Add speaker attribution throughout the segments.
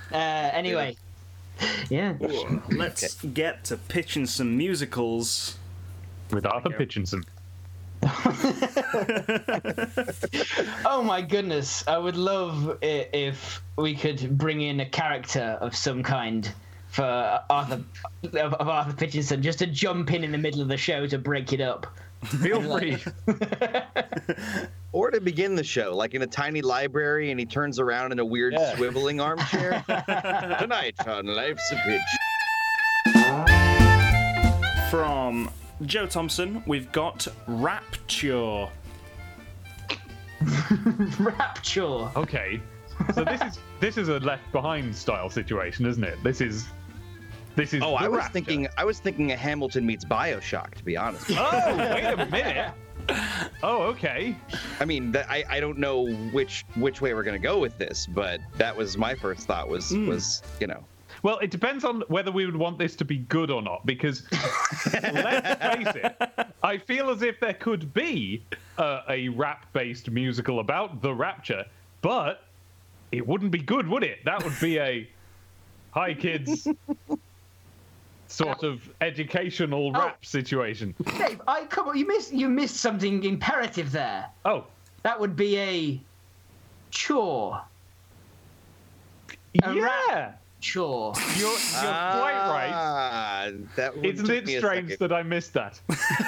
Speaker 1: Anyway, yeah.
Speaker 2: Let's get to pitching some musicals.
Speaker 3: With Arthur Pitchinson.
Speaker 1: Oh my goodness! I would love it if we could bring in a character of some kind for Arthur Pitchinson, just to jump in the middle of the show to break it up.
Speaker 3: Feel free.
Speaker 4: Or to begin the show, like in a tiny library, and he turns around in a weird swiveling armchair. Tonight on Life's a Pitch.
Speaker 2: From Joe Thompson, we've got Rapture.
Speaker 1: Rapture.
Speaker 3: Okay, so this is a Left Behind style situation, isn't it? This is.
Speaker 4: Oh, I
Speaker 3: the
Speaker 4: was
Speaker 3: Rapture.
Speaker 4: thinking a Hamilton meets BioShock, to be honest.
Speaker 3: Oh, wait a minute. Oh, okay.
Speaker 4: I mean, I don't know which way we're gonna go with this, but that was my first thought. Was you know.
Speaker 3: Well, it depends on whether we would want this to be good or not, because let's face it, I feel as if there could be a rap-based musical about the Rapture, but it wouldn't be good, would it? That would be a hi kids sort of educational rap situation.
Speaker 1: Dave, come on, you missed something imperative there.
Speaker 3: Oh,
Speaker 1: That would be a chore. A
Speaker 3: yeah.
Speaker 1: rap chore.
Speaker 3: You're quite right.
Speaker 4: That would
Speaker 3: Isn't
Speaker 4: took
Speaker 3: it
Speaker 4: me a
Speaker 3: strange
Speaker 4: second.
Speaker 3: that I missed that?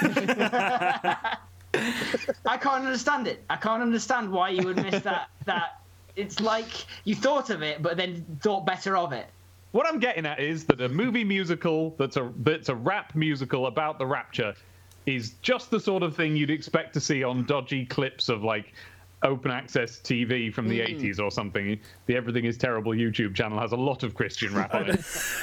Speaker 1: I can't understand it. I can't understand why you would miss that. It's like you thought of it, but then thought better of it.
Speaker 3: What I'm getting at is that a movie musical that's a rap musical about the Rapture is just the sort of thing you'd expect to see on dodgy clips of like open access TV from the 80s or something. The Everything Is Terrible YouTube channel has a lot of Christian rap on it.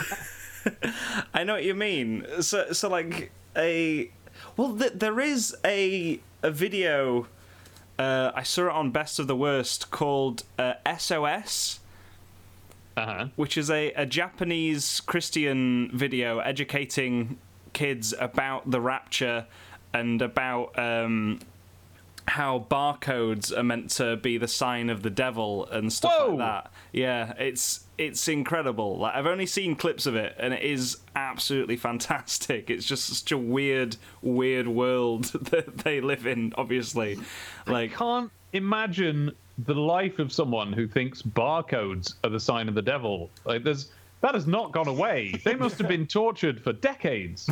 Speaker 2: I know what you mean. So like there is a video. I saw it on Best of the Worst called SOS. Which is a Japanese Christian video educating kids about the Rapture and about how barcodes are meant to be the sign of the devil and stuff like that. Yeah, it's incredible. Like, I've only seen clips of it, and it is absolutely fantastic. It's just such a weird world that they live in, obviously. Like,
Speaker 3: I can't imagine the life of someone who thinks barcodes are the sign of the devil. Like, that has not gone away. They must have been tortured for decades.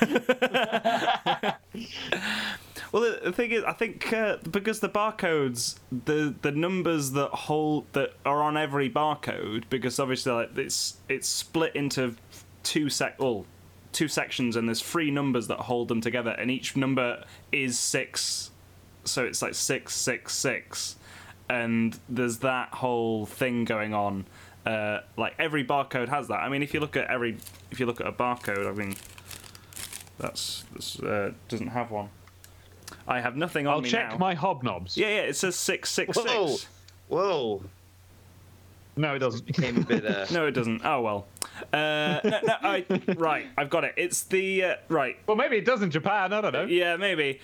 Speaker 2: Well, the thing is, I think because the barcodes, the numbers that are on every barcode, because obviously like it's split into two sections, and there's 3 numbers that hold them together, and each number is 6, so it's like 666, and there's that whole thing going on. Like every barcode has that. I mean, if you look at a barcode, I mean, this doesn't have one. I have nothing on
Speaker 3: I'll
Speaker 2: me
Speaker 3: check
Speaker 2: now.
Speaker 3: my hobnobs.
Speaker 2: Yeah, it says 666.
Speaker 4: Whoa.
Speaker 3: No, it doesn't.
Speaker 4: Became a bit.
Speaker 2: No, it doesn't. Oh well. Right, I've got it. It's the right.
Speaker 3: Well, maybe it does in Japan. I don't know.
Speaker 2: Yeah, maybe.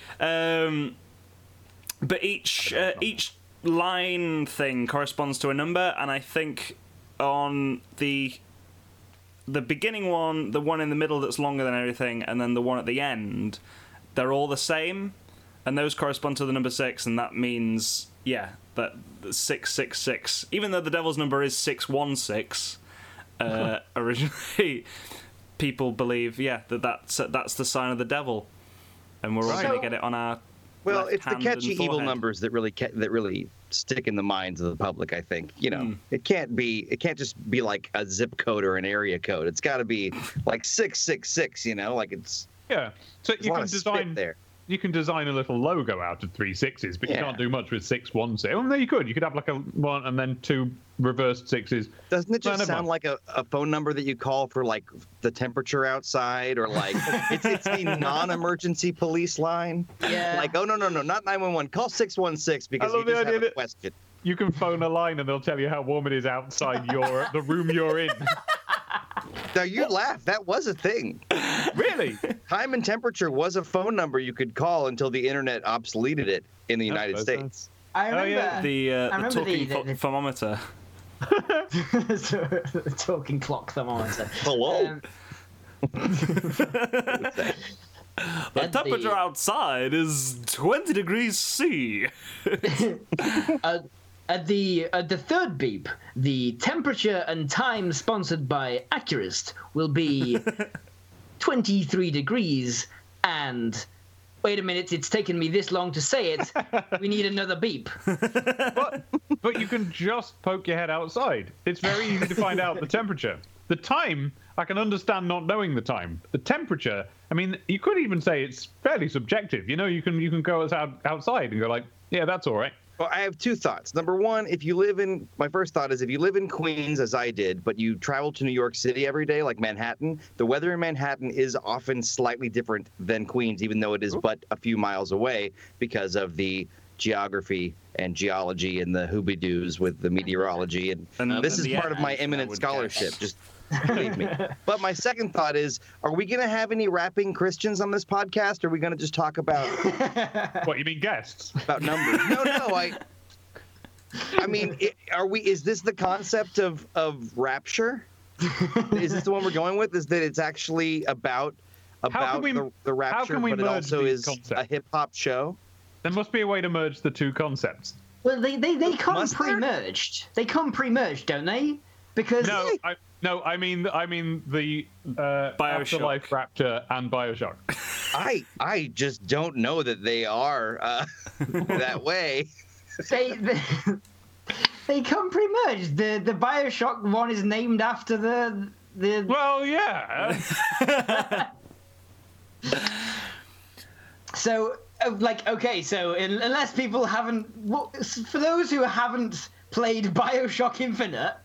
Speaker 2: But each line thing corresponds to a number, and I think on the beginning one, the one in the middle that's longer than everything, and then the one at the end, they're all the same, and those correspond to the number 6, and that means that 666. Even though the devil's number is 616, originally people believe that's the sign of the devil, and we're all going to get it on our.
Speaker 4: Well,
Speaker 2: left
Speaker 4: it's the
Speaker 2: hand
Speaker 4: catchy
Speaker 2: and
Speaker 4: evil
Speaker 2: forehead.
Speaker 4: numbers that really stick in the minds of the public. I think it can't just be like a zip code or an area code. It's got to be like 666. Like it's
Speaker 3: So
Speaker 4: there's a lot of spit there.
Speaker 3: You can design a little logo out of 3 6s, but you can't do much with 616. Well, no, you could. You could have like a 1 and then 2 reversed 6s.
Speaker 4: Doesn't it just
Speaker 3: never
Speaker 4: sound
Speaker 3: mind.
Speaker 4: like a phone number that you call for like the temperature outside, or like it's the non-emergency police line?
Speaker 1: Yeah.
Speaker 4: Like, oh no, not 911. Call 616 because
Speaker 3: I
Speaker 4: you
Speaker 3: love the
Speaker 4: just have
Speaker 3: idea
Speaker 4: a
Speaker 3: that-
Speaker 4: question.
Speaker 3: You can phone a line and they'll tell you how warm it is outside the room you're in.
Speaker 4: Now you laugh. That was a thing.
Speaker 3: Really?
Speaker 4: Time and temperature was a phone number you could call until the internet obsoleted it in the United
Speaker 3: that's
Speaker 4: States.
Speaker 1: I remember.
Speaker 3: yeah.
Speaker 2: The
Speaker 1: I remember
Speaker 2: talking
Speaker 1: the-
Speaker 2: thermometer.
Speaker 1: The talking clock thermometer.
Speaker 4: Hello.
Speaker 2: The temperature outside is 20 degrees C.
Speaker 1: At the third beep, the temperature and time sponsored by Accurist will be 23 degrees and... Wait a minute, it's taken me this long to say it. We need another beep.
Speaker 3: But you can just poke your head outside. It's very easy to find out the temperature. The time, I can understand not knowing the time. The temperature, I mean, you could even say it's fairly subjective. You know, you can go outside and go like, yeah, that's all right.
Speaker 4: Well, I have two thoughts. Number one, my first thought is if you live in Queens, as I did, but you travel to New York City every day, like Manhattan, the weather in Manhattan is often slightly different than Queens, even though it is but a few miles away because of the geography and geology and the hooby-doos with the meteorology. And this is part of my eminent scholarship. Just believe me. But my second thought is, are we going to have any rapping Christians on this podcast? Or are we going to just talk about...
Speaker 3: What, you mean guests?
Speaker 4: About numbers. No, I mean, is this the concept of rapture? Is this the one we're going with? Is that it's actually about the rapture, but it also is concepts? A hip-hop show?
Speaker 3: There must be a way to merge the two concepts.
Speaker 1: Well, they come pre-merged. They come pre-merged, don't they? Because...
Speaker 3: I mean the Afterlife Rapture and BioShock.
Speaker 4: I just don't know that they are that way.
Speaker 1: They come pre-merged. The BioShock one is named after the.
Speaker 3: Well, yeah.
Speaker 1: So, so unless people haven't, for those who haven't played BioShock Infinite.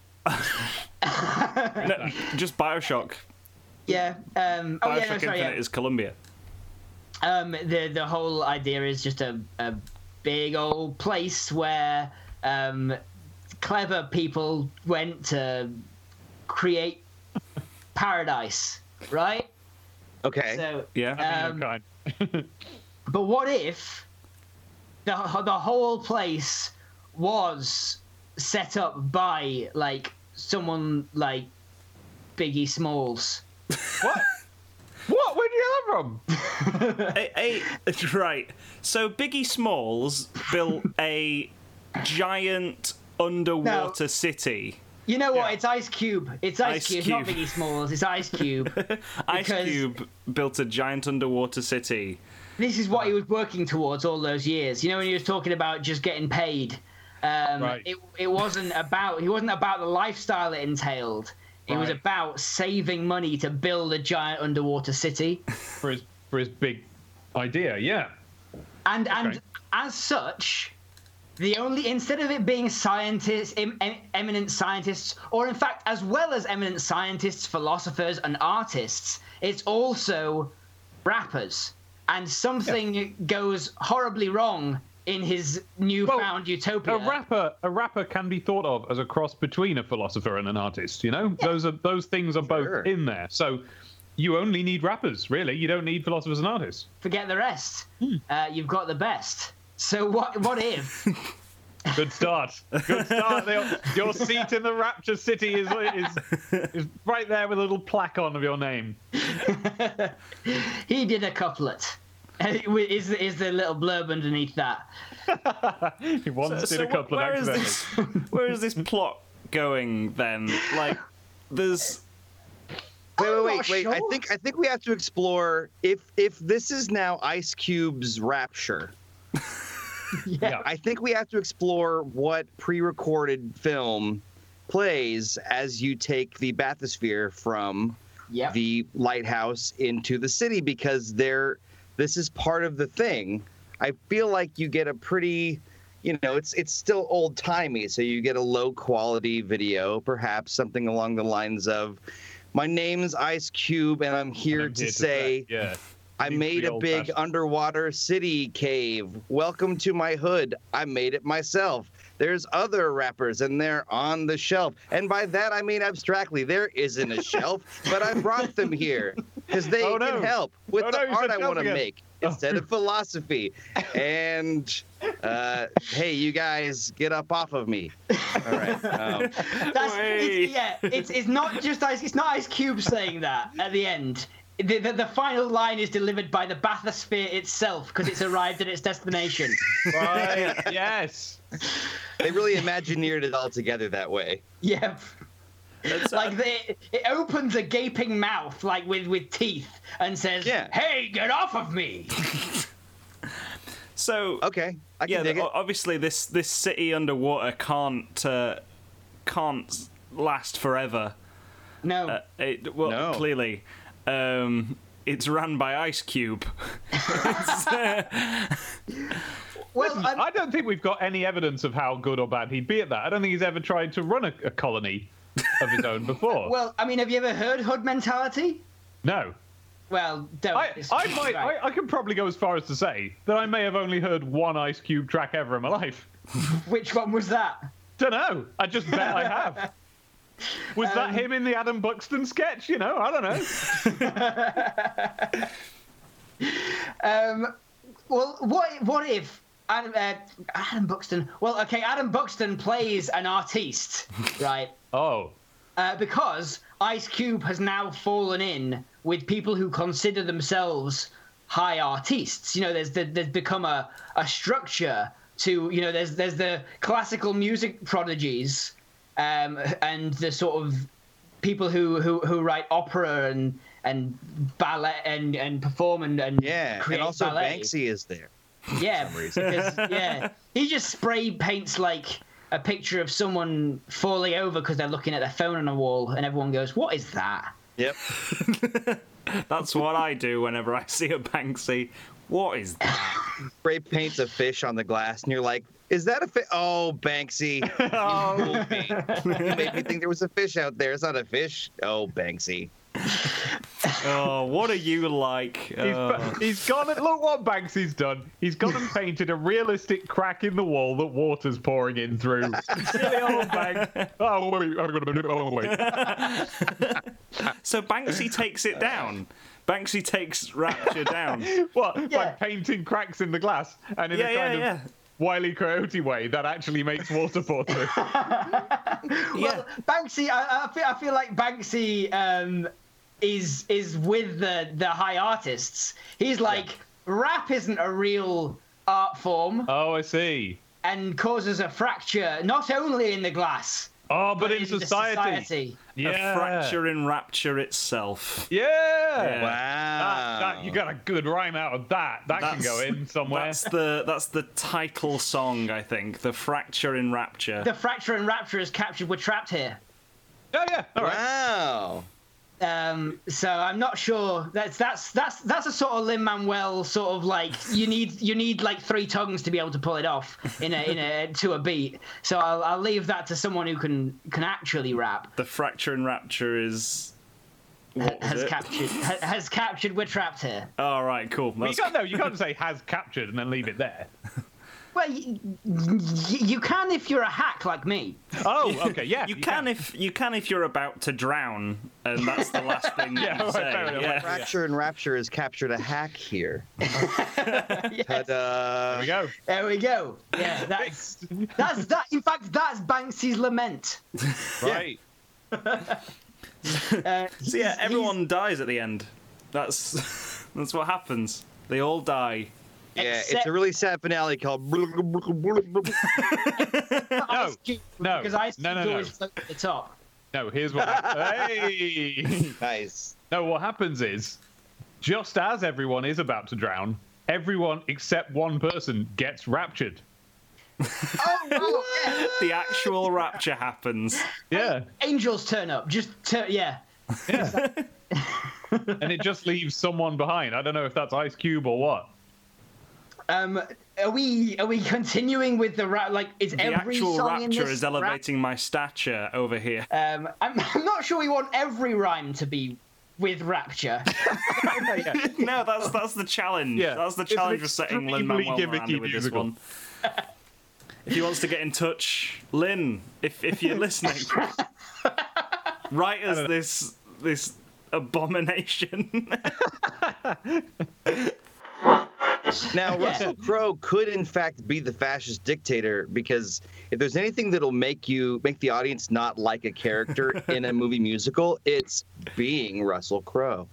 Speaker 2: No, just BioShock.
Speaker 1: Yeah.
Speaker 2: BioShock Infinite is Columbia.
Speaker 1: The whole idea is just a big old place where clever people went to create paradise, right?
Speaker 4: Okay.
Speaker 1: So
Speaker 2: yeah.
Speaker 1: But what if the whole place was set up by like someone like Biggie Smalls?
Speaker 3: What? What? Where'd you get that from?
Speaker 2: Right. So Biggie Smalls built a giant underwater city.
Speaker 1: You know what? It's Ice Cube. It's Ice Cube, not Biggie Smalls. It's Ice Cube.
Speaker 2: Ice Cube built a giant underwater city.
Speaker 1: This is what he was working towards all those years. You know, when he was talking about just getting paid.
Speaker 3: Right.
Speaker 1: It wasn't about the lifestyle it entailed. It was about saving money to build a giant underwater city
Speaker 3: for his big idea, yeah.
Speaker 1: And as such, instead of it being scientists, eminent scientists, or in fact as well as eminent scientists, philosophers, and artists, it's also rappers. And something goes horribly wrong in his newfound utopia.
Speaker 3: A rapper can be thought of as a cross between a philosopher and an artist, you know? Yeah. Those things are both in there. So you only need rappers, really. You don't need philosophers and artists.
Speaker 1: Forget the rest. You've got the best. So what if...
Speaker 3: Good start. Good start. Your seat in the Rapture City is right there with a little plaque on of your name.
Speaker 1: He did a couplet. Is the little blurb underneath that?
Speaker 3: He once did a couplet.
Speaker 2: Where is this plot going then? Like, there's.
Speaker 4: Wait. Sure. I think we have to explore if this is now Ice Cube's Rapture.
Speaker 1: Yeah.
Speaker 4: I think we have to explore what pre-recorded film plays as you take the bathysphere from the lighthouse into the city, because this is part of the thing. I feel like you get a pretty, it's still old-timey, so you get a low-quality video, perhaps something along the lines of, my name's Ice Cube, and I'm here to say... I made a big underwater city cave. Welcome to my hood. I made it myself. There's other rappers, and they're on the shelf. And by that, I mean abstractly. There isn't a shelf, but I brought them here because they can help with the art I want to make. instead of philosophy. And hey, you guys, get up off of me. All right.
Speaker 1: It's not just it's not Ice Cube saying that at the end. The final line is delivered by the bathysphere itself because it's arrived at its destination.
Speaker 3: Right. Yes.
Speaker 4: They really Imagineered it all together that way.
Speaker 1: Yeah. It opens a gaping mouth like with teeth and says, "Hey, get off of me!"
Speaker 2: So
Speaker 4: okay, I can dig it.
Speaker 2: Obviously, this city underwater can't last forever.
Speaker 1: No.
Speaker 4: No.
Speaker 2: Clearly, it's run by Ice Cube.
Speaker 3: Listen, I don't think we've got any evidence of how good or bad he'd be at that. I don't think he's ever tried to run a colony of his own before.
Speaker 1: Well, I mean, have you ever heard hood mentality?
Speaker 3: No.
Speaker 1: Well, don't.
Speaker 3: I can probably go as far as to say that I may have only heard one Ice Cube track ever in my life.
Speaker 1: Which one was that?
Speaker 3: Don't know. I just bet I have. Was that him in the Adam Buxton sketch? You know, I
Speaker 1: don't know. Well, what if Adam Buxton? Well, okay, Adam Buxton plays an artiste, right?
Speaker 3: Oh.
Speaker 1: Because Ice Cube has now fallen in with people who consider themselves high artistes. You know, there's become a structure to, you know, there's the classical music prodigies, and the sort of people who write opera and ballet and perform and create
Speaker 4: and also
Speaker 1: ballet.
Speaker 4: Banksy is there.
Speaker 1: Yeah, because, he just spray paints like a picture of someone falling over because they're looking at their phone on a wall, and everyone goes, "What is that?"
Speaker 4: Yep.
Speaker 2: That's what I do whenever I see a Banksy. What is that?
Speaker 4: Spray paints a fish on the glass, and you're like, "Is that a fish?" Oh, Banksy. You fooled me. You made me think there was a fish out there. It's not a fish. Oh, Banksy.
Speaker 2: Oh, what are you like?
Speaker 3: He's gone and look what Banksy's done. He's gone and painted a realistic crack in the wall that water's pouring in through. Silly old Bank. Oh, wait.
Speaker 2: So Banksy takes it down. Banksy takes Rapture down.
Speaker 3: What? By painting cracks in the glass and in a kind of Wile E. Coyote way that actually makes water pour through.
Speaker 1: Well, Banksy, I feel like Banksy is with the high artists. He's like, rap isn't a real art form.
Speaker 3: Oh, I see.
Speaker 1: And causes a fracture not only in the glass,
Speaker 3: but in society.
Speaker 2: Yeah. A fracture in Rapture itself.
Speaker 3: Yeah.
Speaker 4: Wow.
Speaker 3: You got a good rhyme out of that. That can go in somewhere.
Speaker 2: That's the title song, I think. The Fracture in Rapture.
Speaker 1: The Fracture in Rapture is captured. We're trapped here.
Speaker 3: Oh yeah. All right.
Speaker 4: Wow.
Speaker 1: So I'm not sure. That's a sort of Lin-Manuel sort of like you need like three tongues to be able to pull it off in a to a beat. So I'll leave that to someone who can actually rap.
Speaker 2: The Fracture in Rapture is
Speaker 1: has captured. We're trapped here.
Speaker 2: All right, cool.
Speaker 3: Well, you can't say has captured and then leave it there.
Speaker 1: Well, you can if you're a hack like me.
Speaker 3: Oh, okay, yeah.
Speaker 2: You can if you're about to drown, and that's the last thing you say.
Speaker 4: Fracture and Rapture has captured a hack here.
Speaker 1: Yes.
Speaker 4: There
Speaker 3: we go.
Speaker 1: There we go. Yeah, that's that. In fact, that's Banksy's lament.
Speaker 3: Right.
Speaker 2: So everyone dies at the end. That's what happens. They all die.
Speaker 4: Yeah, it's a really sad finale called.
Speaker 1: No, because Ice Cube always floats at the top.
Speaker 3: No, here's what. Hey,
Speaker 4: nice.
Speaker 3: No, what happens is, just as everyone is about to drown, everyone except one person gets raptured.
Speaker 1: Oh, wow.
Speaker 2: The actual rapture happens.
Speaker 3: Yeah.
Speaker 1: Angels turn up. Yeah.
Speaker 3: And it just leaves someone behind. I don't know if that's Ice Cube or what.
Speaker 1: Are we continuing with the rap? Like, is
Speaker 2: the
Speaker 1: every
Speaker 2: actual
Speaker 1: song in
Speaker 2: rapture
Speaker 1: this
Speaker 2: is elevating my stature over here.
Speaker 1: I'm not sure we want every rhyme to be with Rapture.
Speaker 2: No, that's the challenge.
Speaker 3: Yeah.
Speaker 2: That's the challenge for setting Lin-Manuel Miranda with this one. If he wants to get in touch, Lin, if you're listening, write us this abomination.
Speaker 4: Now, Russell Crowe could, in fact, be the fascist dictator, because if there's anything that'll make the audience not like a character in a movie musical, it's being Russell Crowe.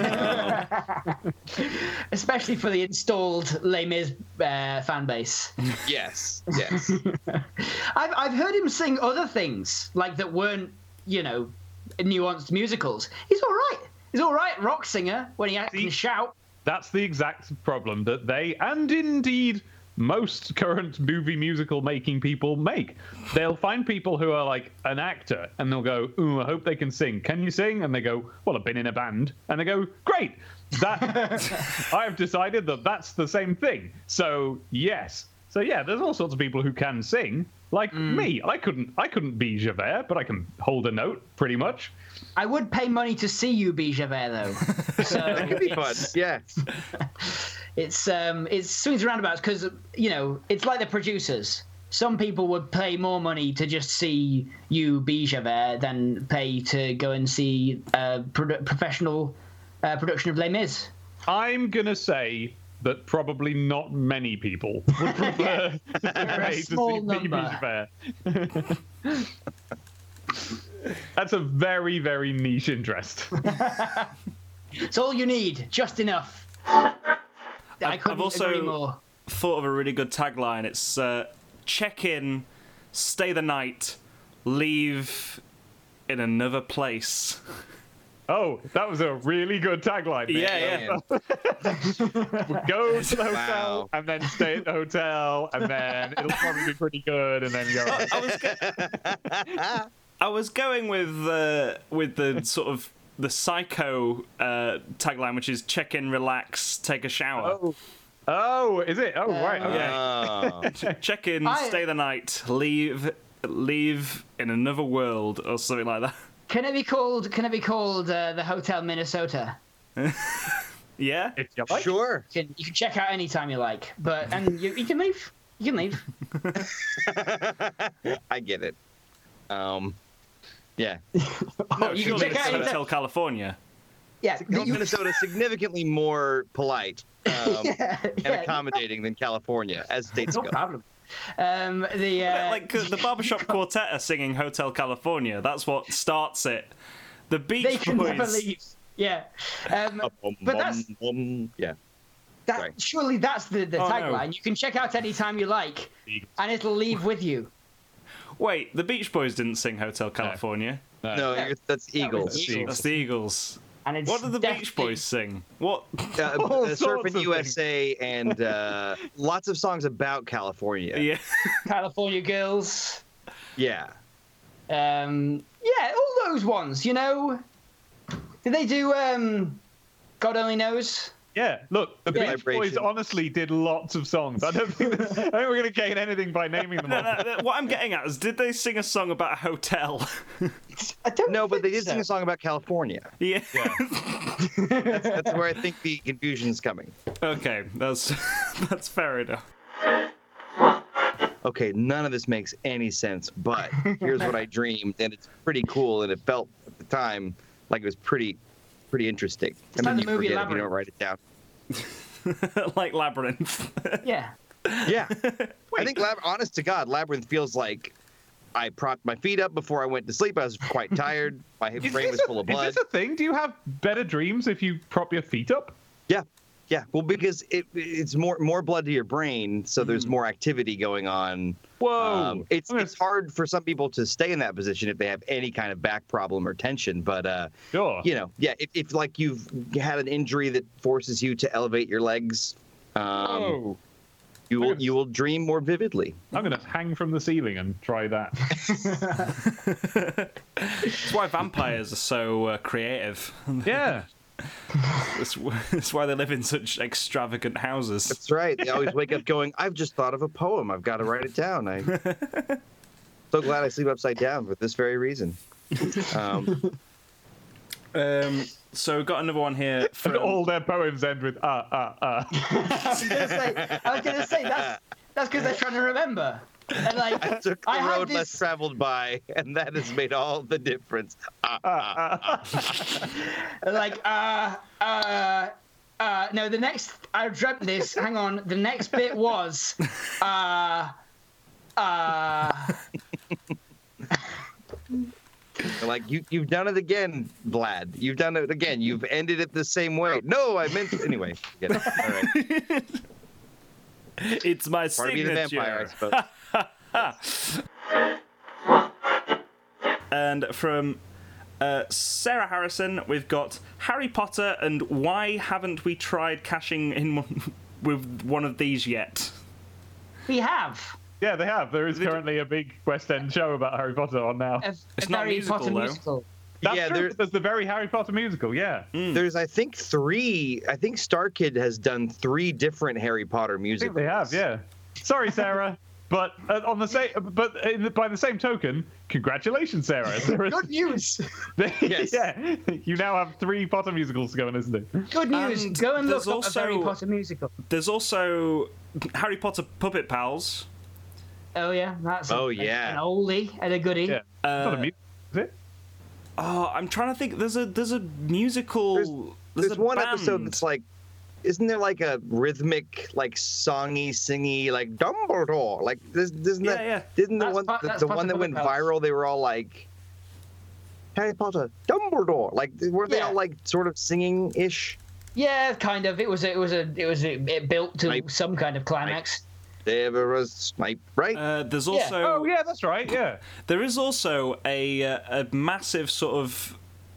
Speaker 1: Especially for the installed Les Mis fan base.
Speaker 4: Yes.
Speaker 1: I've heard him sing other things like that weren't, nuanced musicals. He's all right, rock singer when he can shout.
Speaker 3: That's the exact problem that they, and indeed most current movie musical making people make. They'll find people who are like an actor and they'll go, "Ooh, I hope they can sing. Can you sing?" And they go, "Well, I've been in a band." And they go, "Great. I've decided that that's the same thing. So, yes." So yeah, there's all sorts of people who can sing. Like me. I couldn't be Javert, but I can hold a note pretty much.
Speaker 1: I would pay money to see you be Javert, though. So
Speaker 4: That could be fun. Yes.
Speaker 1: It's swings and roundabouts because it's like the producers. Some people would pay more money to just see you be Javert than pay to go and see a professional production of Les Mis.
Speaker 3: I'm gonna say that probably not many people would prefer to pay to see me be Javert. That's a very, very niche interest.
Speaker 1: It's all you need, just enough. I couldn't agree more.
Speaker 2: Thought of a really good tagline. It's check in, stay the night, leave in another place.
Speaker 3: Oh, that was a really good tagline.
Speaker 2: Yeah.
Speaker 3: Go to the hotel and then stay at the hotel, and then it'll probably be pretty good, and then go.
Speaker 2: I was going with the sort of the Psycho tagline, which is check in, relax, take a shower.
Speaker 3: Oh, is it? Oh, right. Okay.
Speaker 2: Check in, stay the night, leave in another world, or something like that.
Speaker 1: Can it be called the Hotel Minnesota?
Speaker 2: Yeah,
Speaker 3: if you like.
Speaker 4: Sure.
Speaker 1: You can check out anytime you like, and you can leave. You can leave.
Speaker 4: I get it. Yeah.
Speaker 2: No,
Speaker 1: you can
Speaker 2: surely
Speaker 1: check out
Speaker 2: it's Hotel
Speaker 1: anytime.
Speaker 2: California.
Speaker 1: Yeah,
Speaker 4: Minnesota is significantly more polite and accommodating than California, as states
Speaker 1: no
Speaker 4: go.
Speaker 1: problem.
Speaker 2: The Barbershop Quartet are singing Hotel California. That's what starts it. The Beach
Speaker 1: They can
Speaker 2: Boys.
Speaker 1: never leave. Yeah. But that's
Speaker 4: yeah.
Speaker 1: surely that's the tagline.
Speaker 2: No.
Speaker 1: You can check out anytime you like, and it'll leave with you.
Speaker 2: Wait, the Beach Boys didn't sing Hotel California.
Speaker 4: No, that's Eagles.
Speaker 2: That's the Eagles.
Speaker 1: And it's
Speaker 2: What did the Beach Boys sing? What?
Speaker 4: Surfing USA and lots of songs about California.
Speaker 2: Yeah.
Speaker 1: California Girls.
Speaker 4: Yeah.
Speaker 1: All those ones. Did they do God Only Knows?
Speaker 3: Yeah, look, the Beach
Speaker 4: Vibration.
Speaker 3: Boys honestly did lots of songs. I don't think we're going to gain anything by naming them all.
Speaker 2: What I'm getting at is, did they sing a song about a hotel?
Speaker 1: I don't
Speaker 4: No, but they
Speaker 1: think
Speaker 4: did sing a song about California.
Speaker 2: Yeah.
Speaker 4: That's where I think the confusion's coming.
Speaker 2: Okay, that's fair enough.
Speaker 4: Okay, none of this makes any sense, but here's what I dreamed, and it's pretty cool, and it felt at the time like it was pretty interesting.
Speaker 1: It's like the movie
Speaker 4: forget if you
Speaker 1: Labyrinth.
Speaker 4: don't write it down.
Speaker 2: Like Labyrinth.
Speaker 1: Yeah.
Speaker 4: Yeah. I think, honest to God, Labyrinth feels like I propped my feet up before I went to sleep. I was quite tired. My brain was full of blood.
Speaker 3: Is this a thing? Do you have better dreams if you prop your feet up?
Speaker 4: Yeah. Yeah. Well, because it's more blood to your brain, so there's more activity going on.
Speaker 3: Whoa.
Speaker 4: It's hard for some people to stay in that position if they have any kind of back problem or tension. But
Speaker 3: Sure.
Speaker 4: if like you've had an injury that forces you to elevate your legs, you will dream more vividly.
Speaker 3: I'm going to hang from the ceiling and try that.
Speaker 2: That's why vampires are so creative.
Speaker 3: Yeah.
Speaker 2: That's why they live in such extravagant houses.
Speaker 4: That's right. They always wake up going, I've just thought of a poem. I've got to write it down. So glad I sleep upside down for this very reason.
Speaker 2: So we've got another one here.
Speaker 3: And all their poems end with
Speaker 1: I was gonna say that's because they're trying to remember. And
Speaker 4: I took the
Speaker 1: had
Speaker 4: road less traveled by, and that has made all the difference.
Speaker 1: No, the next I dreamt this. Hang on, the next bit was
Speaker 4: Like you've done it again, Vlad. You've done it again. You've ended it the same way. No, I meant anyway. Get it. All right.
Speaker 2: It's my
Speaker 4: Part of being a vampire, I suppose.
Speaker 2: And from Sarah Harrison, we've got Harry Potter and why haven't we tried cashing in with one of these yet?
Speaker 1: we have
Speaker 3: Yeah, they have. There is currently a big West End show about Harry Potter on now.
Speaker 2: It's not
Speaker 1: Harry
Speaker 2: musical,
Speaker 1: Potter
Speaker 2: though.
Speaker 1: musical.
Speaker 3: That's
Speaker 4: Yeah,
Speaker 3: true. There's the very Harry Potter musical. Yeah.
Speaker 4: There's, I think, 3. I think StarKid has done 3 different Harry Potter
Speaker 3: I think
Speaker 4: musicals.
Speaker 3: they have. Yeah. Sorry, Sarah. But on the same, by the same token, congratulations, Sarah.
Speaker 1: Good news.
Speaker 4: Yes.
Speaker 3: Yeah, you now have 3 Potter musicals to go and listen to.
Speaker 1: Good news.
Speaker 2: And
Speaker 1: Go and
Speaker 2: there's
Speaker 1: look up a Harry
Speaker 2: also-
Speaker 1: Potter musical.
Speaker 2: There's also Harry Potter Puppet Pals.
Speaker 1: Oh yeah, that's
Speaker 4: Oh,
Speaker 1: an
Speaker 4: yeah.
Speaker 1: oldie and a goodie.
Speaker 3: Yeah. Not a musical, is it?
Speaker 2: Oh, I'm trying to think. There's a musical.
Speaker 4: There's
Speaker 2: a
Speaker 4: one
Speaker 2: band.
Speaker 4: episode that's like, isn't there like a rhythmic, like songy, singy, like Dumbledore? Like, isn't
Speaker 2: Yeah,
Speaker 4: that?
Speaker 2: yeah.
Speaker 4: Didn't the
Speaker 1: That's
Speaker 4: one,
Speaker 1: part-
Speaker 4: the,
Speaker 1: that's
Speaker 4: the
Speaker 1: part
Speaker 4: one
Speaker 1: of
Speaker 4: that went
Speaker 1: Puppet Pals.
Speaker 4: viral? They were all like, Harry Potter, Dumbledore. Like, weren't they
Speaker 1: Yeah.
Speaker 4: all like sort of singing ish?
Speaker 1: Yeah, kind of. It built to
Speaker 4: Like-
Speaker 1: some kind of climax.
Speaker 4: Severus Snape, right?
Speaker 2: There's also
Speaker 3: Oh yeah, that's right. Yeah.
Speaker 2: there is also a massive sort of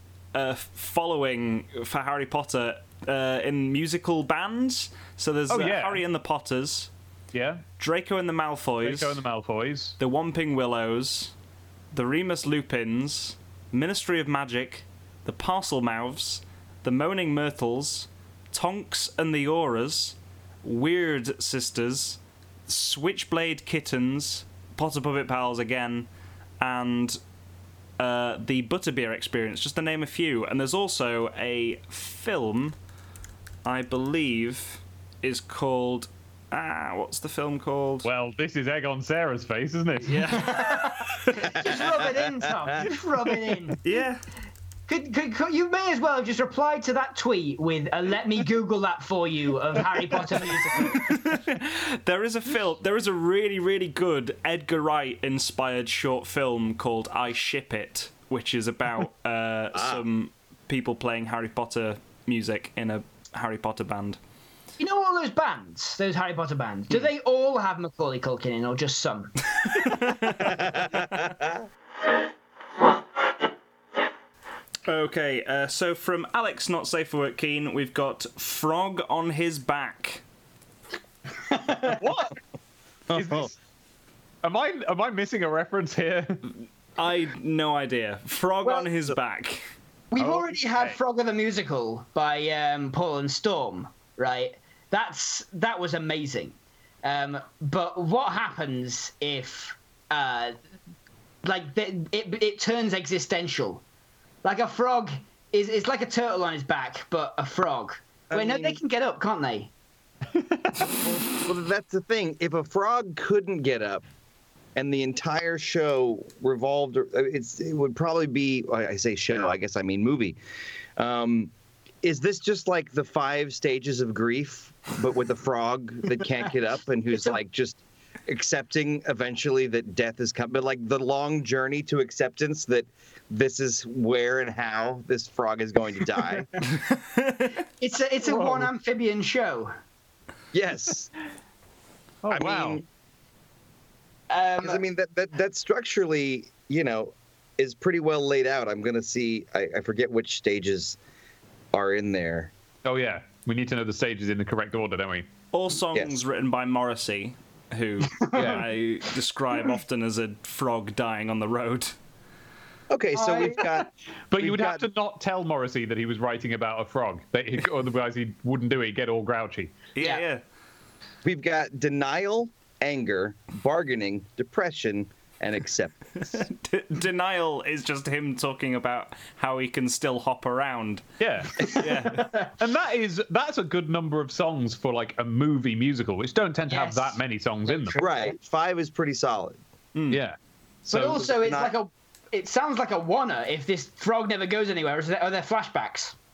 Speaker 2: following for Harry Potter in musical bands. So there's
Speaker 3: Oh, yeah.
Speaker 2: Harry and the Potters,
Speaker 3: Yeah.
Speaker 2: Draco and the Malfoys,
Speaker 3: Draco and the Malfoys.
Speaker 2: the Whomping Willows, the Remus Lupins, Ministry of Magic, the Parselmouths, the Moaning Myrtles, Tonks and the Auras, Weird Sisters, Switchblade Kittens, Potter Puppet Pals again, and the Butterbeer Experience, just to name a few. And there's also a film, I believe, is called... what's the film called?
Speaker 3: Well, this is egg on Sarah's face, isn't it?
Speaker 2: Yeah.
Speaker 1: Just rub it in, Tom. Just rub it in.
Speaker 2: Yeah.
Speaker 1: Could you may as well have just replied to that tweet with a "Let me Google that for you" of Harry Potter musical.
Speaker 2: There is a film. There is a really, really good Edgar Wright inspired short film called I Ship It, which is about some people playing Harry Potter music in a Harry Potter band.
Speaker 1: You know all those bands, those Harry Potter bands. Do they all have Macaulay Culkin in, or just some?
Speaker 2: Okay, so from Alex Not Safe for Work Keen, we've got Frog on His Back.
Speaker 3: What? Is this... Am I missing a reference here?
Speaker 2: I no idea. Frog
Speaker 1: Well,
Speaker 2: on His Back.
Speaker 1: We've already had
Speaker 3: Okay.
Speaker 1: Frogger the Musical by Paul and Storm, right? That was amazing. But what happens if it turns existential? Like a frog is like a turtle on his back, but a frog. Wait, no, they can get up, can't they?
Speaker 4: Well, that's the thing. If a frog couldn't get up, and the entire show revolved, it would probably be. I say show. I guess I mean movie. Is this just like the 5 stages of grief, but with a frog that can't get up and who's like just accepting eventually that death is coming, but like the long journey to acceptance that this is where and how this frog is going to die?
Speaker 1: It's a one amphibian show.
Speaker 4: Yes.
Speaker 3: Oh,
Speaker 4: I
Speaker 3: wow.
Speaker 4: mean, 'cause, I mean that structurally, is pretty well laid out. I'm gonna see. I forget which stages are in there.
Speaker 3: Oh, yeah. We need to know the stages in the correct order, don't we?
Speaker 2: All songs
Speaker 4: Yes.
Speaker 2: written by Morrissey, who I describe often as a frog dying on the road.
Speaker 4: Okay, so we've got.
Speaker 3: But you
Speaker 4: we've
Speaker 3: would have
Speaker 4: got-
Speaker 3: to not tell Morrissey that he was writing about a frog. Otherwise, he wouldn't do it. He'd get all grouchy.
Speaker 2: Yeah.
Speaker 4: We've got denial, anger, bargaining, depression, and acceptance.
Speaker 2: Denial is just him talking about how he can still hop around.
Speaker 3: Yeah.
Speaker 2: Yeah.
Speaker 3: And that's a good number of songs for like a movie musical, which don't tend to have
Speaker 1: Yes.
Speaker 3: that many songs in them.
Speaker 4: Right, 5 is pretty solid.
Speaker 3: Yeah. So
Speaker 1: But also,
Speaker 4: not-
Speaker 1: it sounds like a wanna if this frog never goes anywhere. Are there flashbacks?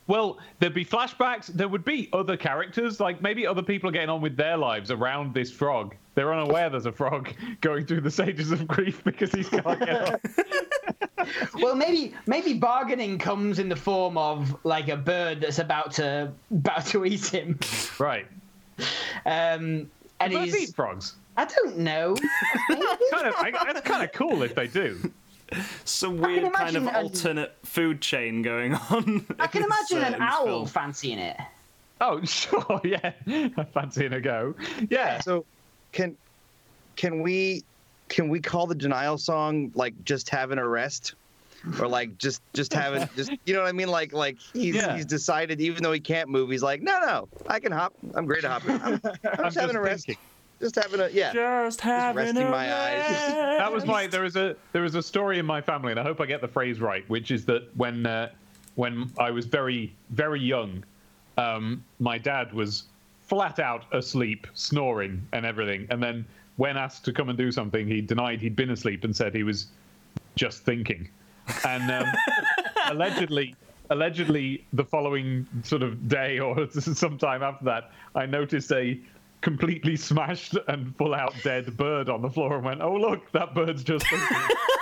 Speaker 3: Well, there'd be flashbacks. There would be other characters, like maybe other people are getting on with their lives around this frog. They're unaware there's a frog going through the stages of grief because he can't get on.
Speaker 1: Well, maybe bargaining comes in the form of like a bird that's about to eat him.
Speaker 3: Right.
Speaker 1: And
Speaker 3: Birds eat frogs.
Speaker 1: I don't know.
Speaker 3: It's kind of cool if they do.
Speaker 2: Some weird kind of alternate food chain going on.
Speaker 1: I can imagine an owl
Speaker 2: film.
Speaker 1: fancying it.
Speaker 3: Oh, sure, yeah. Fancying a go. Yeah.
Speaker 4: So, can we call the Denial song like just having a rest, or like just having you know what I mean? Like he's decided even though he can't move, he's like no, I can hop. I'm great at hopping. I'm just having a rest. Just having a just resting my eyes.
Speaker 3: That was there was a story in my family, and I hope I get the phrase right, which is that when I was very, very young, my dad was flat out asleep, snoring and everything, and then when asked to come and do something, he denied he'd been asleep and said he was just thinking. And allegedly the following sort of day or sometime after that, I noticed a completely smashed and full out dead bird on the floor and went, oh look, that bird's just thinking.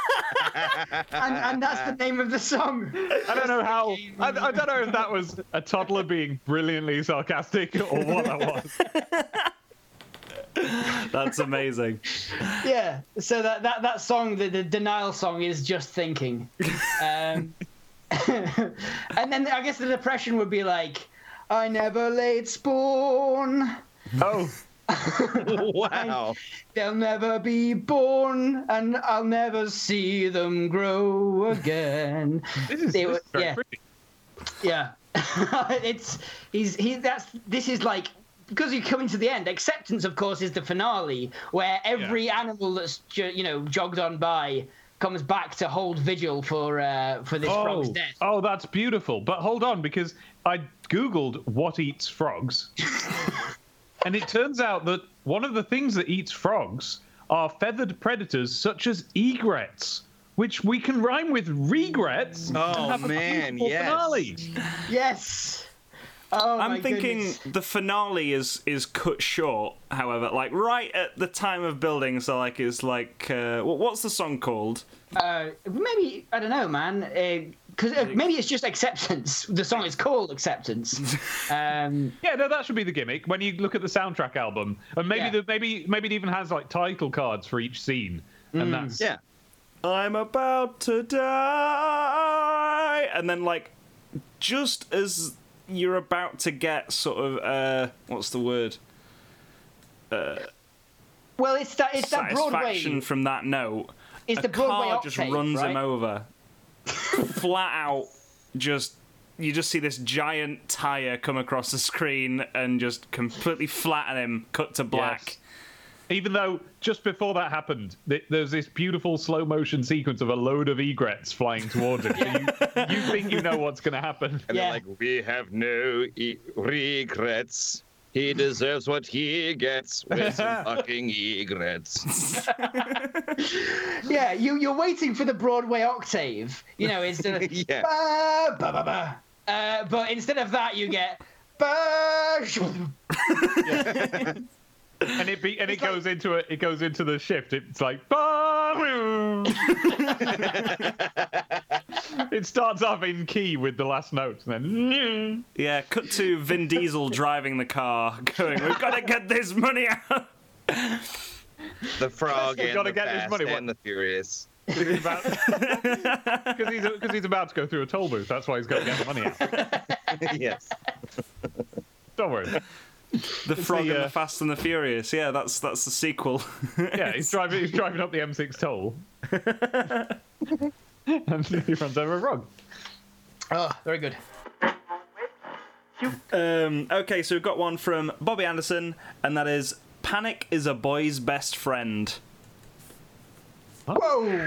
Speaker 1: and that's the name of the song.
Speaker 3: I don't know how. I don't know if that was a toddler being brilliantly sarcastic or what that was.
Speaker 2: That's amazing.
Speaker 1: Yeah. So that song, the Denial song, is just thinking. And then I guess the depression would be like, I never laid spawn.
Speaker 3: Oh.
Speaker 4: Wow.
Speaker 1: They'll never be born, and I'll never see them grow again.
Speaker 3: This is very pretty.
Speaker 1: Yeah. This is like, because you're coming to the end. Acceptance, of course, is the finale, where every animal that's jogged on by comes back to hold vigil for this frog's death.
Speaker 3: Oh, that's beautiful. But hold on, because I googled what eats frogs. And it turns out that one of the things that eats frogs are feathered predators such as egrets, which we can rhyme with regrets.
Speaker 4: Oh, man, yes.
Speaker 3: Finale.
Speaker 1: Yes. Oh,
Speaker 2: I'm thinking the finale is cut short, however, like right at the time of building, so like it's like what's the song called?
Speaker 1: Maybe, I don't know, man. Because maybe it's just Acceptance. The song is called Acceptance.
Speaker 3: Yeah, no, that should be the gimmick. When you look at the soundtrack album, and maybe maybe it even has like title cards for each scene, and that's
Speaker 2: I'm about to die, and then like just as you're about to get sort of what's the word?
Speaker 1: Well, it's that
Speaker 2: satisfaction
Speaker 1: Broadway
Speaker 2: from that note.
Speaker 1: It's the Broadway
Speaker 2: car
Speaker 1: octave,
Speaker 2: just runs
Speaker 1: right?
Speaker 2: him over, flat out. You just see this giant tire come across the screen and just completely flatten him. Cut to black.
Speaker 3: Yes. Even though just before that happened, there's this beautiful slow motion sequence of a load of egrets flying towards him. So you think you know what's going to happen.
Speaker 4: And they're like, we have no regrets. He deserves what he gets with some fucking egrets.
Speaker 1: Yeah, you're waiting for the Broadway octave. It's the ba, ba, ba, ba. But instead of that, you get ba.
Speaker 3: And it goes into the shift. It's like it starts off in key with the last note, and then
Speaker 2: cut to Vin Diesel driving the car, going, "We've got to get this money out."
Speaker 4: The frog
Speaker 3: We've
Speaker 4: and
Speaker 3: got to
Speaker 4: the
Speaker 3: get this
Speaker 4: fast
Speaker 3: money.
Speaker 4: and the furious.
Speaker 3: Because he's about to go through a toll booth. That's why he's got to get the money out.
Speaker 4: Yes.
Speaker 3: Don't worry.
Speaker 2: The Frog and the Fast and the Furious. Yeah, that's the sequel.
Speaker 3: Yeah, he's driving up the M6 toll. And he runs over a frog.
Speaker 1: Oh, very good.
Speaker 2: Okay, so we've got one from Bobby Anderson, and that is Panic is a boy's best friend.
Speaker 1: Whoa!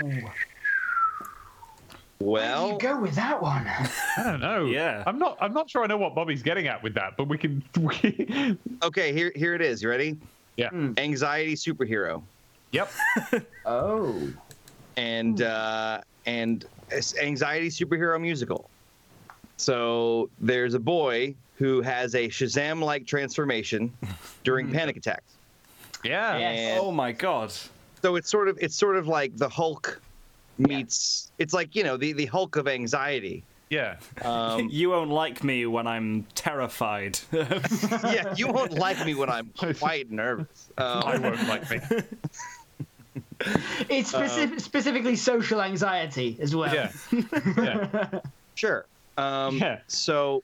Speaker 4: Well,
Speaker 1: where do you go with that one?
Speaker 3: I don't know.
Speaker 2: Yeah.
Speaker 3: I'm not sure I know what Bobby's getting at with that, but we can.
Speaker 4: Okay, here it is. You ready?
Speaker 3: Yeah.
Speaker 4: Anxiety superhero.
Speaker 3: Yep.
Speaker 1: Oh.
Speaker 4: And anxiety superhero musical. So there's a boy who has a Shazam-like transformation during panic attacks.
Speaker 3: Yeah.
Speaker 1: Yes.
Speaker 2: Oh my god.
Speaker 4: So it's sort of like the Hulk meets. It's like the Hulk of anxiety.
Speaker 3: Yeah.
Speaker 2: You won't like me when I'm terrified.
Speaker 4: Yeah, you won't like me when I'm quite nervous.
Speaker 3: I won't like me.
Speaker 1: It's specifically social anxiety as well.
Speaker 3: Yeah. Yeah.
Speaker 4: Sure.
Speaker 3: Yeah.
Speaker 4: So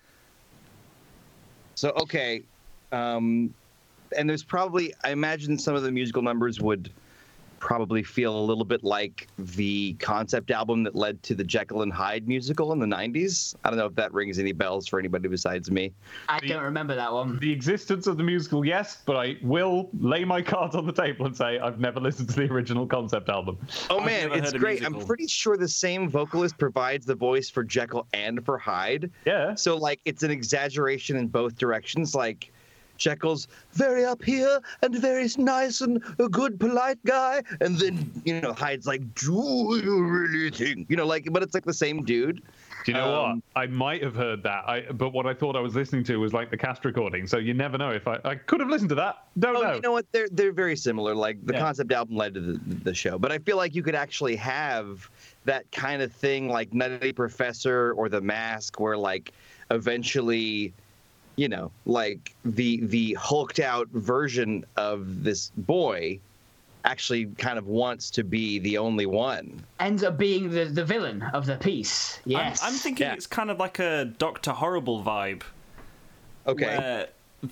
Speaker 4: okay. And there's probably, I imagine some of the musical numbers would probably feel a little bit like the concept album that led to the Jekyll and Hyde musical in the 90s. I don't know if that rings any bells for anybody besides me.
Speaker 1: I don't remember that one.
Speaker 3: The existence of the musical, yes, but I will lay my cards on the table and say I've never listened to the original concept album.
Speaker 4: Oh
Speaker 2: I've
Speaker 4: man,
Speaker 2: never
Speaker 4: it's
Speaker 2: heard a
Speaker 4: great. I'm
Speaker 2: musical.
Speaker 4: pretty sure the same vocalist provides the voice for Jekyll and for Hyde.
Speaker 3: Yeah.
Speaker 4: So like it's an exaggeration in both directions. Like Jekyll's very up here and very nice and a good, polite guy, and then Hyde's like, "Do you really think?" But it's like the same dude.
Speaker 3: Do you know what? I might have heard that, but what I thought I was listening to was like the cast recording. So you never know if I could have listened to that. Don't know.
Speaker 4: You know what? They're very similar. Like the
Speaker 3: Yeah.
Speaker 4: concept album led to the show, but I feel like you could actually have that kind of thing, like Nutty Professor or The Mask, where like eventually, like the hulked out version of this boy actually kind of wants to be the only one.
Speaker 1: Ends up being the villain of the piece. Yes.
Speaker 2: I'm thinking it's kind of like a Dr. Horrible vibe.
Speaker 4: Okay.
Speaker 2: Where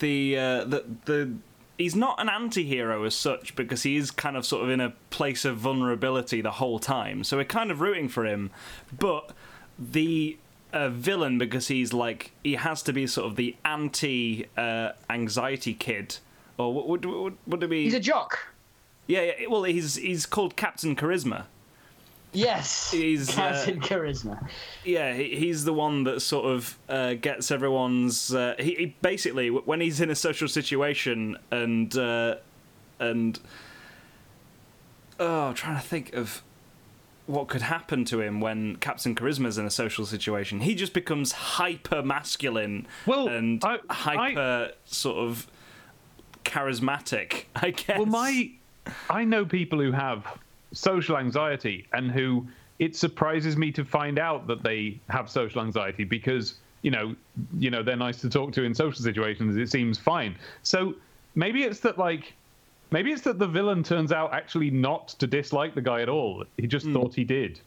Speaker 2: the he's not an anti-hero as such, because he is kind of sort of in a place of vulnerability the whole time. So we're kind of rooting for him, but the villain, because he has to be sort of the anti-anxiety kid, or what would it be?
Speaker 1: He's a jock.
Speaker 2: Yeah. Well, he's called Captain Charisma.
Speaker 1: Yes.
Speaker 2: He's
Speaker 1: Captain Charisma.
Speaker 2: Yeah, he's the one that sort of gets everyone's. He basically, when he's in a social situation and I'm trying to think of what could happen to him when Captain Charisma's in a social situation. He just becomes hyper masculine and hyper sort of charismatic, I guess.
Speaker 3: Well, I know people who have social anxiety and who it surprises me to find out that they have social anxiety because they're nice to talk to in social situations. It seems fine. So maybe it's that the villain turns out actually not to dislike the guy at all. He just thought he did.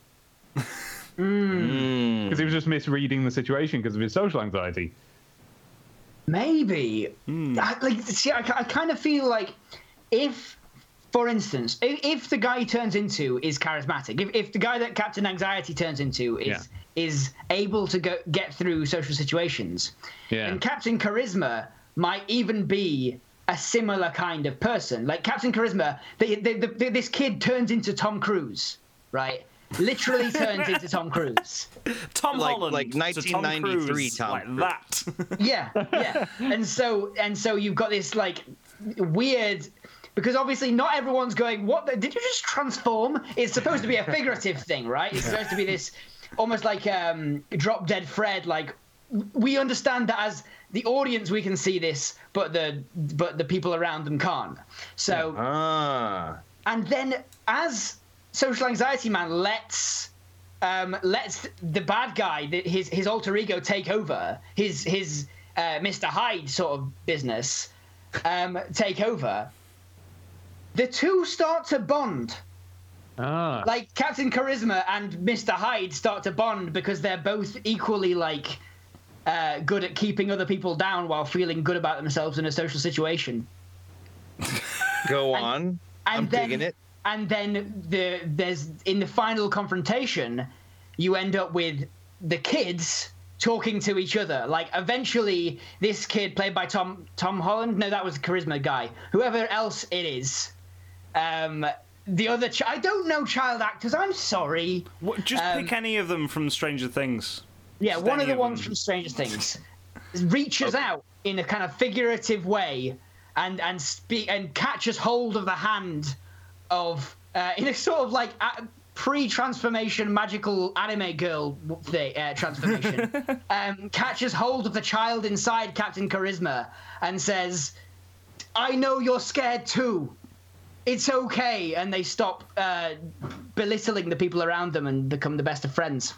Speaker 3: Because he was just misreading the situation because of his social anxiety.
Speaker 1: Maybe. I kind of feel like if, for instance, if the guy he turns into is charismatic, if the guy that Captain Anxiety turns into is able to get through social situations, and Captain Charisma might even be a similar kind of person. Like Captain Charisma, this kid turns into Tom Cruise, right? Literally turns into Tom Cruise.
Speaker 2: Tom Holland,
Speaker 4: like 1993
Speaker 2: Tom Cruise,
Speaker 4: Tom
Speaker 2: like
Speaker 4: Cruise.
Speaker 2: that.
Speaker 1: Yeah. And so you've got this like weird, because obviously not everyone's going, what did you just transform? It's supposed to be a figurative thing, right? It's supposed to be this almost like Drop Dead Fred, like we understand that as the audience we can see this, but the people around them can't. So and then as Social Anxiety Man lets the bad guy, his alter ego, take over, his Mr. Hyde sort of business, take over. The two start to bond. Like Captain Charisma and Mr. Hyde start to bond because they're both equally good at keeping other people down while feeling good about themselves in a social situation.
Speaker 4: Go on. I'm digging it.
Speaker 1: And then there's in the final confrontation, you end up with the kids talking to each other. Like eventually, this kid played by Tom Holland. No, that was the Charisma guy. Whoever else it is, the other. I don't know child actors. I'm sorry.
Speaker 2: Just pick any of them from Stranger Things.
Speaker 1: Yeah,
Speaker 2: Just
Speaker 1: one of the
Speaker 2: any
Speaker 1: ones
Speaker 2: them.
Speaker 1: from Stranger Things reaches out in a kind of figurative way and catches hold of the hand of in a sort of like pre-transformation magical anime girl transformation, catches hold of the child inside Captain Charisma and says, "I know you're scared too. It's okay." And they stop belittling the people around them and become the best of friends.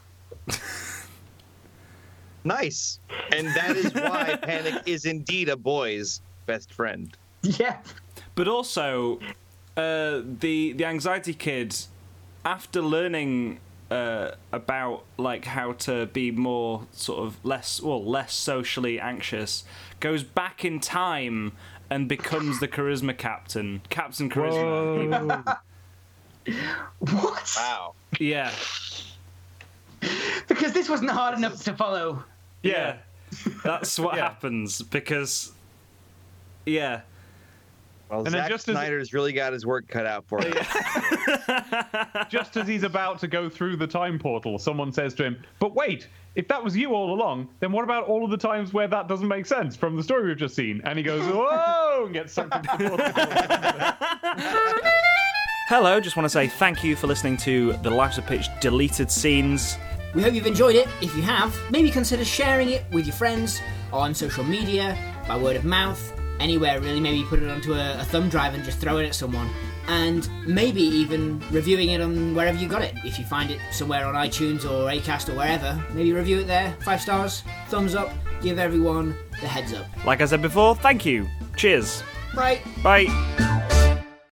Speaker 4: Nice. And that is why Panic is indeed a boy's best friend.
Speaker 1: Yeah.
Speaker 2: But also, the anxiety kid, after learning about like how to be more sort of less socially anxious, goes back in time and becomes the Charisma Captain Charisma.
Speaker 1: What?
Speaker 4: Wow.
Speaker 2: Yeah.
Speaker 1: Because this wasn't hard enough to follow.
Speaker 2: Yeah. That's what happens because. Yeah.
Speaker 4: Well,
Speaker 3: and
Speaker 4: Zack Snyder's really got his work cut out for him.
Speaker 3: Just as he's about to go through the time portal, someone says to him, "But wait, if that was you all along, then what about all of the times where that doesn't make sense from the story we've just seen?" And he goes, "Whoa!" and gets sucked into the portal.
Speaker 2: Hello, just want to say thank you for listening to the Life's a Pitch deleted scenes.
Speaker 5: We hope you've enjoyed it. If you have, maybe consider sharing it with your friends on social media, by word of mouth, anywhere really. Maybe put it onto a thumb drive and just throw it at someone. And maybe even reviewing it on wherever you got it. If you find it somewhere on iTunes or Acast or wherever, maybe review it there. 5 stars, thumbs up, give everyone the heads up.
Speaker 2: Like I said before, thank you. Cheers.
Speaker 5: Right.
Speaker 2: Bye.